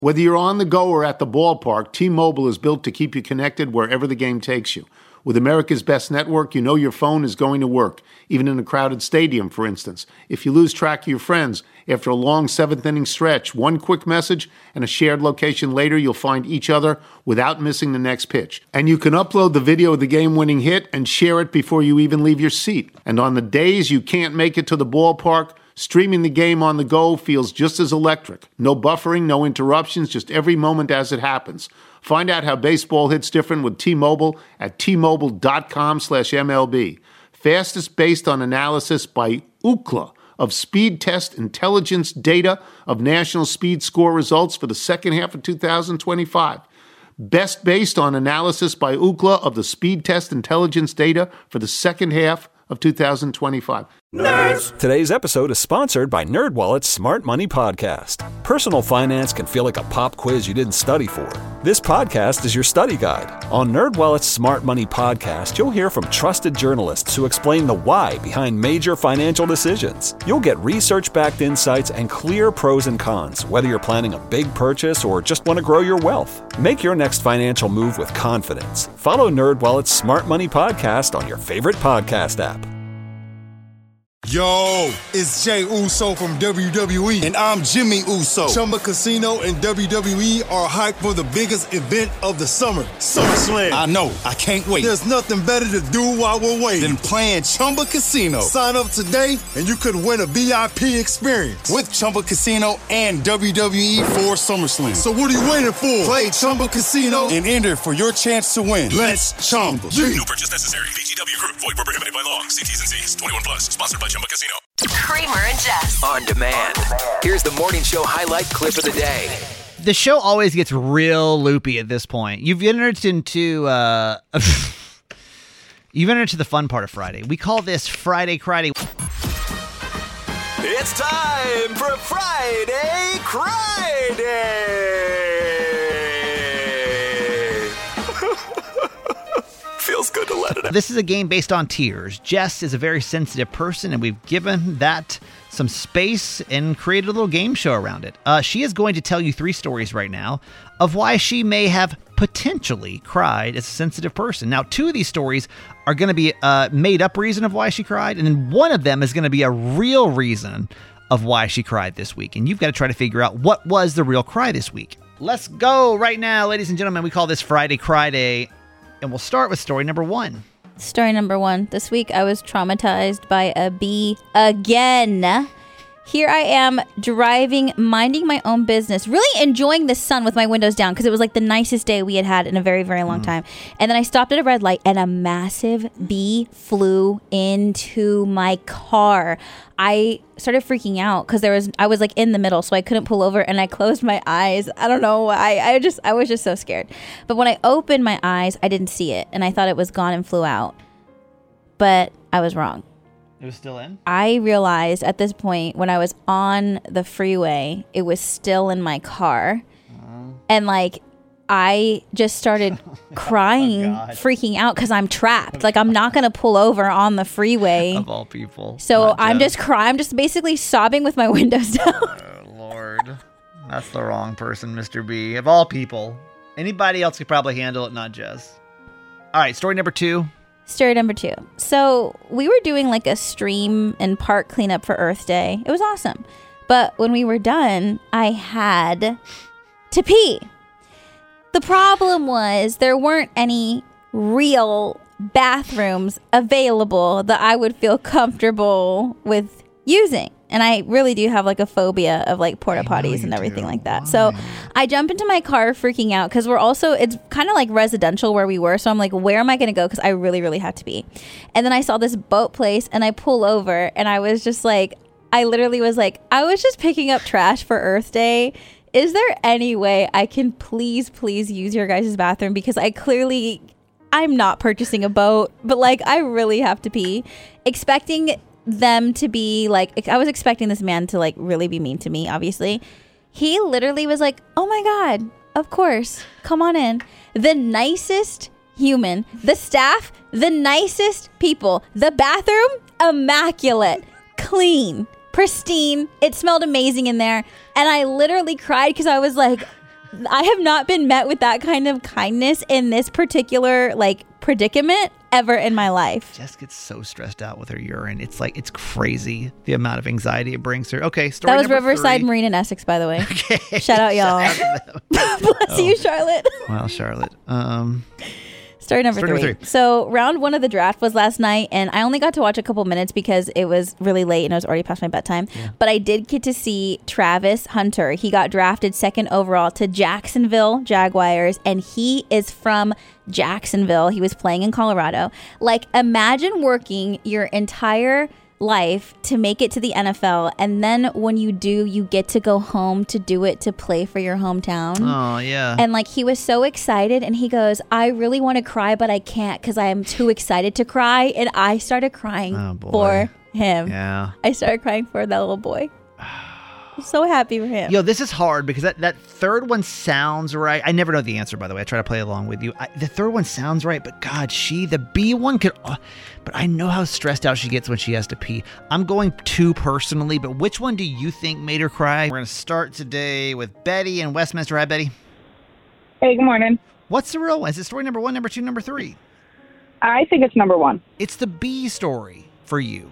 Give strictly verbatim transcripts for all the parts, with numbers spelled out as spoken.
Whether you're on the go or at the ballpark, T-Mobile is built to keep you connected wherever the game takes you. With America's best network, you know your phone is going to work, even in a crowded stadium, for instance. If you lose track of your friends, after a long seventh-inning stretch, one quick message and a shared location later, you'll find each other without missing the next pitch. And you can upload the video of the game-winning hit and share it before you even leave your seat. And on the days you can't make it to the ballpark, streaming the game on the go feels just as electric. No buffering, no interruptions, just every moment as it happens. Find out how baseball hits different with T-Mobile at T-Mobile.com slash MLB. Fastest based on analysis by Ookla of Speed Test Intelligence data of National Speed Score results for the second half of two thousand twenty-five. Best based on analysis by Ookla of the Speed Test Intelligence data for the second half of two thousand twenty-five. Nerds! Today's episode is sponsored by NerdWallet's Smart Money Podcast. Personal finance can feel like a pop quiz you didn't study for. This podcast is your study guide. On NerdWallet's Smart Money Podcast, you'll hear from trusted journalists who explain the why behind major financial decisions. You'll get research-backed insights and clear pros and cons, whether you're planning a big purchase or just want to grow your wealth. Make your next financial move with confidence. Follow NerdWallet's Smart Money Podcast on your favorite podcast app. Yo, it's Jey Uso from W W E. And I'm Jimmy Uso. Chumba Casino and W W E are hyped for the biggest event of the summer, SummerSlam. I know, I can't wait. There's nothing better to do while we're waiting than playing Chumba Casino. Sign up today and you could win a V I P experience with Chumba Casino and W W E for SummerSlam. So what are you waiting for? Play Chumba Casino and enter for your chance to win. Let's Chumba. Yeah. No purchase necessary. V G W Group. Void where prohibited by law. See T's and C's. twenty-one plus. Sponsored by Chumba Casino. Kramer and Jess. On demand. Here's the morning show highlight clip of the day. The show always gets real loopy at this point. You've entered into uh, you've entered into the fun part of Friday. We call this Friday Friday. It's time for Friday Cry Day. Feels good to let it out. This is a game based on tears. Jess is a very sensitive person, and we've given that some space and created a little game show around it. Uh, she is going to tell you three stories right now of why she may have potentially cried as a sensitive person. Now, two of these stories are going to be a made-up reason of why she cried, and then one of them is going to be a real reason of why she cried this week. And you've got to try to figure out what was the real cry this week. Let's go right now, ladies and gentlemen. We call this Friday Cry Day. And we'll start with story number one. Story number one. This week I was traumatized by a bee again. Here I am driving, minding my own business, really enjoying the sun with my windows down because it was like the nicest day we had had in a very, very long mm. time. And then I stopped at a red light and a massive bee flew into my car. I started freaking out because there was I was like in the middle, so I couldn't pull over, and I closed my eyes. I don't know. I, I just I was just so scared. But when I opened my eyes, I didn't see it, and I thought it was gone and flew out. But I was wrong. It was still in? I realized at this point when I was on the freeway, it was still in my car. Uh, and like, I just started crying, oh freaking out because I'm trapped. Like, I'm not going to pull over on the freeway. Of all people. So I'm just crying. I'm just basically sobbing with my windows down. Oh, Lord. That's the wrong person, Mister B. Of all people. Anybody else could probably handle it, not Jess. All right, story number two. Story number two. So we were doing like a stream and park cleanup for Earth Day. It was awesome. But when we were done, I had to pee. The problem was there weren't any real bathrooms available that I would feel comfortable with using. And I really do have like a phobia of like porta potties and everything do. like that. Why? So I jump into my car freaking out because we're also, it's kind of like residential where we were. So I'm like, where am I going to go? Because I really, really had to be. And then I saw this boat place and I pull over and I was just like, I literally was like, I was just picking up trash for Earth Day. Is there any way I can please, please use your guys' bathroom? Because I clearly, I'm not purchasing a boat, but like I really have to pee. Expecting them to be like, I was expecting this man to like really be mean to me, obviously. He literally was like, oh my God, of course, come on in. The nicest human, the staff, the nicest people, the bathroom, immaculate, clean, pristine. It smelled amazing in there. And I literally cried because I was like, I have not been met with that kind of kindness in this particular like predicament ever in my life. Jess gets so stressed out with her urine. It's like, it's crazy the amount of anxiety it brings her. Okay, story That was number Riverside three. Marine in Essex, by the way. Okay. Shout out, y'all. Shout out to them. Bless Oh. you, Charlotte. Well, Charlotte. Um, Story number Story three. number three. So round one of the draft was last night, and I only got to watch a couple minutes because it was really late and I was already past my bedtime. Yeah. But I did get to see Travis Hunter. He got drafted second overall to Jacksonville Jaguars, and he is from Jacksonville. He was playing in Colorado. Like, imagine working your entire life to make it to the N F L, and then when you do, you get to go home to do it to play for your hometown. oh, yeah. And like, he was so excited, and he goes, I really want to cry, but I can't because I am too excited to cry. And I started crying Oh, boy. for him. yeah. I started crying for that little boy. I'm so happy for him. Yo, this is hard because that, that third one sounds right. I never know the answer, by the way. I try to play along with you. I, the third one sounds right, but God, she, the B one could, uh, but I know how stressed out she gets when she has to pee. I'm going two personally, but which one do you think made her cry? We're going to start today with Betty in Westminster. Hi, Betty. Hey, good morning. What's the real one? Is it story number one, number two, number three? I think it's number one. It's the B story for you.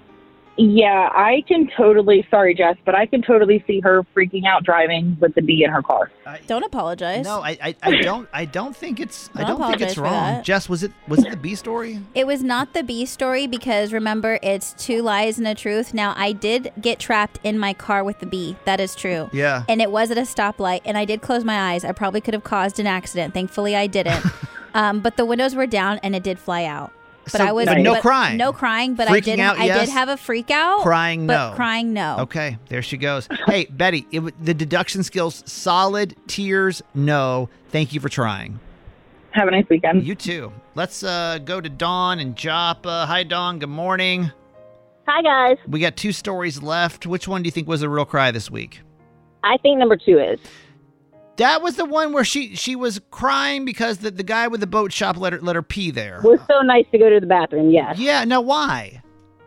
Yeah, I can totally, sorry, Jess, but I can totally see her freaking out driving with the bee in her car. Don't apologize. No, I, I, I don't. I don't think it's. I Don't don't think it's apologize for wrong. that. Jess, was it? Was it the B story? It was not the B story because remember, it's two lies and a truth. Now, I did get trapped in my car with the bee. That is true. Yeah. And it was at a stoplight, and I did close my eyes. I probably could have caused an accident. Thankfully, I didn't. um, but the windows were down, and it did fly out. But So- I was but no but crying. No crying, but I Freaking did. out, I yes. did have a freak out. Crying, but no. Crying, no. Okay, there she goes. Hey, Betty, it, w- the deduction skills, solid. Tears, no. Thank you for trying. Have a nice weekend. You too. Let's uh, go to Dawn and Joppa. Hi, Dawn. Good morning. Hi, guys. We got two stories left. Which one do you think was a real cry this week? I think number two is. That was the one where she she was crying because the, the guy with the boat shop let her let her pee there. Was so nice to go to the bathroom, yes. Yeah, now why?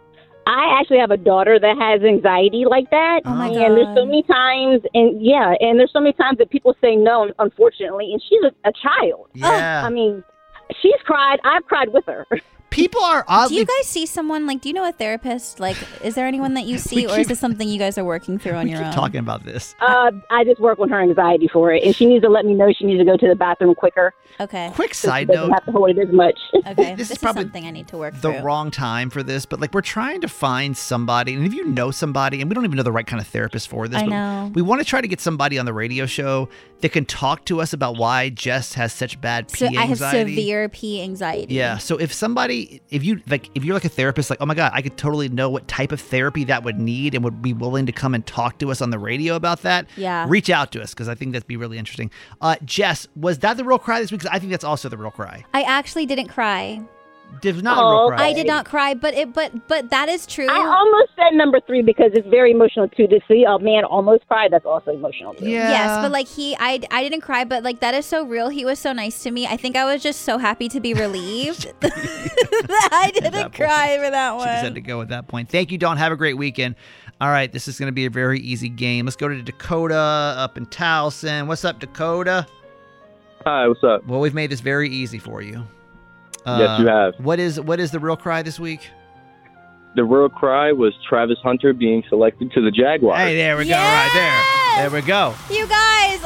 I actually have a daughter that has anxiety like that. Oh, my And there's so God. many times, and yeah, and there's so many times that people say no, unfortunately, and she's a, a child. Yeah. I mean, she's cried. I've cried with her. People are Do oddly you guys see someone like? Do you know a therapist? Like, is there anyone that you see, or is keep- this something you guys are working through on we your keep own? talking about this. Uh, I just work on her anxiety for it, and she needs to let me know she needs to go to the bathroom quicker. Okay. Quick So she side doesn't note. have to hold it as much. Okay. This This, is is, probably something I need to work the through. wrong time for this, but like we're trying to find somebody, and if you know somebody, and we don't even know the right kind of therapist for this, I but know. we want to try to get somebody on the radio show that can talk to us about why Jess has such bad pee So I have anxiety. severe pee anxiety. Yeah. So if somebody, if you like, if you're like a therapist, like, oh my God, I could totally know what type of therapy that would need and would be willing to come and talk to us on the radio about that. Yeah. Reach out to us because I think that'd be really interesting. Uh, Jess, was that the real cry this week? Because I think that's also the real cry. I actually didn't cry. Did not Oh, a real cry. I did not cry, but it but but that is true. I almost said number three because it's very emotional, too. To see a man almost cry, that's also emotional, too. Yeah. Yes, but like he, I, I didn't cry, but like that is so real. He was so nice to me. I think I was just so happy to be relieved that I didn't that cry for that She just had one. to go at that point. Thank you, Dawn. Have a great weekend. All right, this is going to be a very easy game. Let's go to Dakota up in Towson. What's up, Dakota? Hi, what's up? Well, we've made this very easy for you. Uh, Yes, you have. What is what is the real cry this week? The real cry was Travis Hunter being selected to the Jaguars. Hey, there we go, right there. There we go. You guys,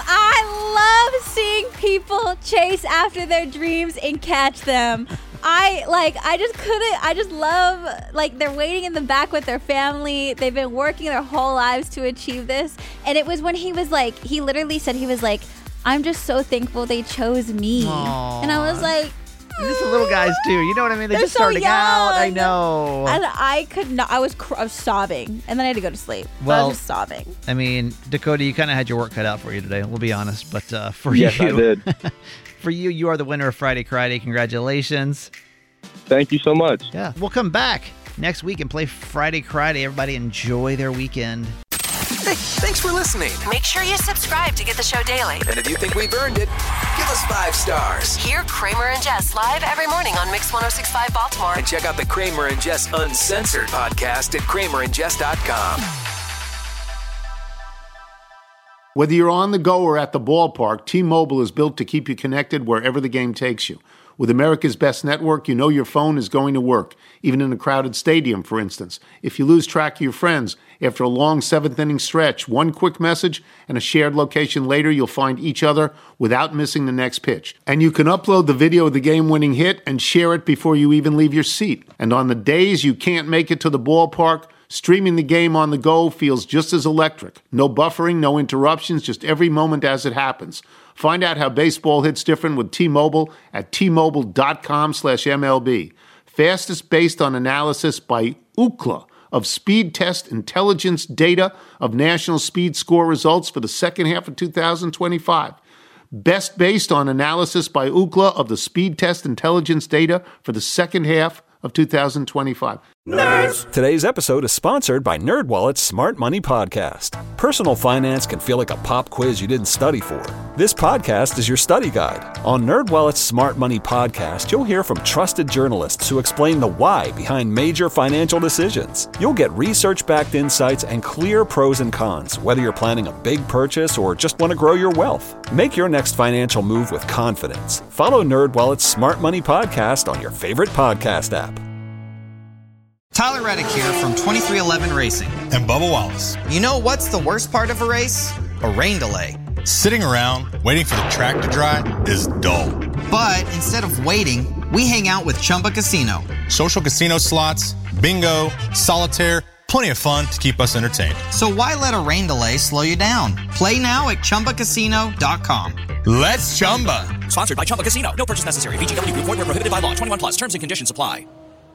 I love seeing people chase after their dreams and catch them. I like I just couldn't I just love like they're waiting in the back with their family. They've been working their whole lives to achieve this. And it was when he was like he literally said he was like, I'm just so thankful they chose me. Aw. And I was like, These are little guys too. You know what I mean? They're, They're just so starting out. I young. know. and I could not I was, cr- I was sobbing. And then I had to go to sleep. But I Well, was just sobbing. I mean, Dakota, you kind of had your work cut out for you today. We'll be honest, but uh, for Yes, you, I did. for you, you are the winner of Friday Friday. Congratulations. Thank you so much. Yeah, we'll come back next week and play Friday Friday. Everybody enjoy their weekend. Hey, thanks for listening. Make sure you subscribe to get the show daily. And if you think we've earned it, give us five stars. Hear Kramer and Jess live every morning on Mix one oh six point five Baltimore. And check out the Kramer and Jess Uncensored podcast at kramer and jess dot com. Whether you're on the go or at the ballpark, T-Mobile is built to keep you connected wherever the game takes you. With America's best network, you know your phone is going to work, even in a crowded stadium, for instance. If you lose track of your friends, after a long seventh-inning stretch, one quick message and a shared location later, you'll find each other without missing the next pitch. And you can upload the video of the game-winning hit and share it before you even leave your seat. And on the days you can't make it to the ballpark, streaming the game on the go feels just as electric. No buffering, no interruptions, just every moment as it happens. Find out how baseball hits different with T-Mobile at T-Mobile.com slash MLB. Fastest based on analysis by Ookla of Speed Test Intelligence data of National Speed Score results for the second half of two thousand twenty-five. Best based on analysis by Ookla of the Speed Test Intelligence data for the second half of two thousand twenty-five. Nerds! Today's episode is sponsored by NerdWallet's Smart Money Podcast. Personal finance can feel like a pop quiz you didn't study for. This podcast is your study guide. On NerdWallet's Smart Money Podcast, you'll hear from trusted journalists who explain the why behind major financial decisions. You'll get research-backed insights and clear pros and cons, whether you're planning a big purchase or just want to grow your wealth. Make your next financial move with confidence. Follow NerdWallet's Smart Money Podcast on your favorite podcast app. Tyler Reddick here from twenty-three eleven Racing. And Bubba Wallace. You know what's the worst part of a race? A rain delay. Sitting around, waiting for the track to dry is dull. But instead of waiting, we hang out with Chumba Casino. Social casino slots, bingo, solitaire, plenty of fun to keep us entertained. So why let a rain delay slow you down? Play now at Chumba Casino dot com. Let's Chumba. Sponsored by Chumba Casino. No purchase necessary. V G W Group. Void where prohibited by law. twenty-one plus. Terms and conditions apply.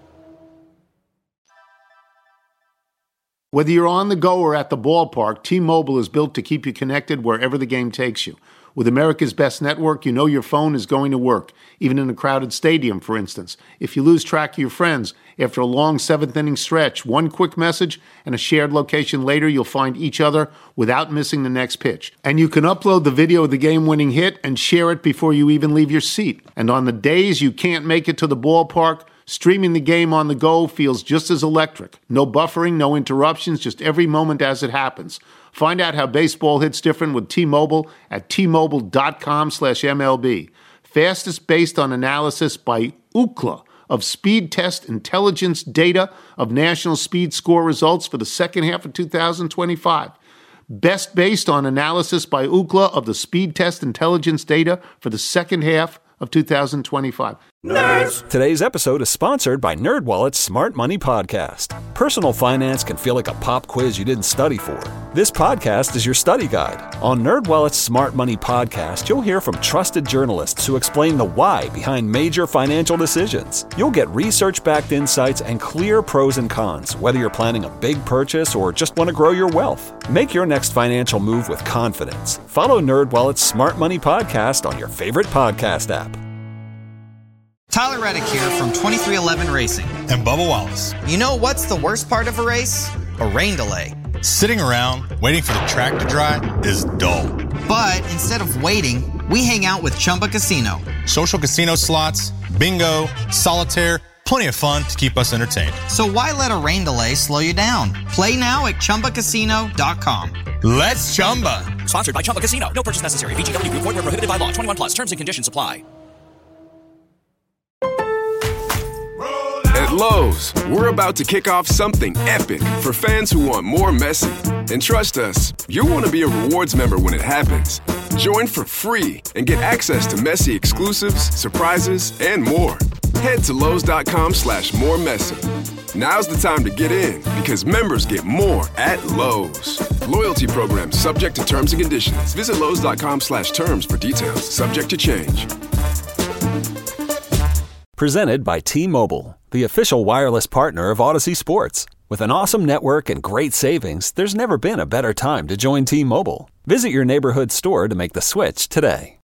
Whether you're on the go or at the ballpark, T-Mobile is built to keep you connected wherever the game takes you. With America's best network, you know your phone is going to work, even in a crowded stadium, for instance. If you lose track of your friends, after a long seventh-inning stretch, one quick message and a shared location later, you'll find each other without missing the next pitch. And you can upload the video of the game-winning hit and share it before you even leave your seat. And on the days you can't make it to the ballpark, streaming the game on the go feels just as electric. No buffering, no interruptions, just every moment as it happens. Find out how baseball hits different with T-Mobile at T-Mobile.com slash MLB. Fastest based on analysis by Ookla of Speed Test Intelligence data of National Speed Score results for the second half of two thousand twenty-five. Best based on analysis by Ookla of the Speed Test Intelligence data for the second half of two thousand twenty-five. Nerds! Today's episode is sponsored by NerdWallet's Smart Money Podcast. Personal finance can feel like a pop quiz you didn't study for. This podcast is your study guide. On NerdWallet's Smart Money Podcast, you'll hear from trusted journalists who explain the why behind major financial decisions. You'll get research-backed insights and clear pros and cons, whether you're planning a big purchase or just want to grow your wealth. Make your next financial move with confidence. Follow NerdWallet's Smart Money Podcast on your favorite podcast app. Tyler Reddick here from twenty-three eleven Racing. And Bubba Wallace. You know what's the worst part of a race? A rain delay. Sitting around, waiting for the track to dry is dull. But instead of waiting, we hang out with Chumba Casino. Social casino slots, bingo, solitaire, plenty of fun to keep us entertained. So why let a rain delay slow you down? Play now at Chumba Casino dot com. Let's Chumba. Sponsored by Chumba Casino. No purchase necessary. V G W Group. Void where prohibited by law. twenty-one plus. Terms and conditions apply. At Lowe's, we're about to kick off something epic for fans who want more Messi. And trust us, you'll want to be a rewards member when it happens. Join for free and get access to Messi exclusives, surprises, and more. Head to Lowe's.com slash more Messi. Now's the time to get in because members get more at Lowe's. Loyalty program subject to terms and conditions. Visit Lowe's.com slash terms for details. Subject to change. Presented by T-Mobile, the official wireless partner of Odyssey Sports. With an awesome network and great savings, there's never been a better time to join T-Mobile. Visit your neighborhood store to make the switch today.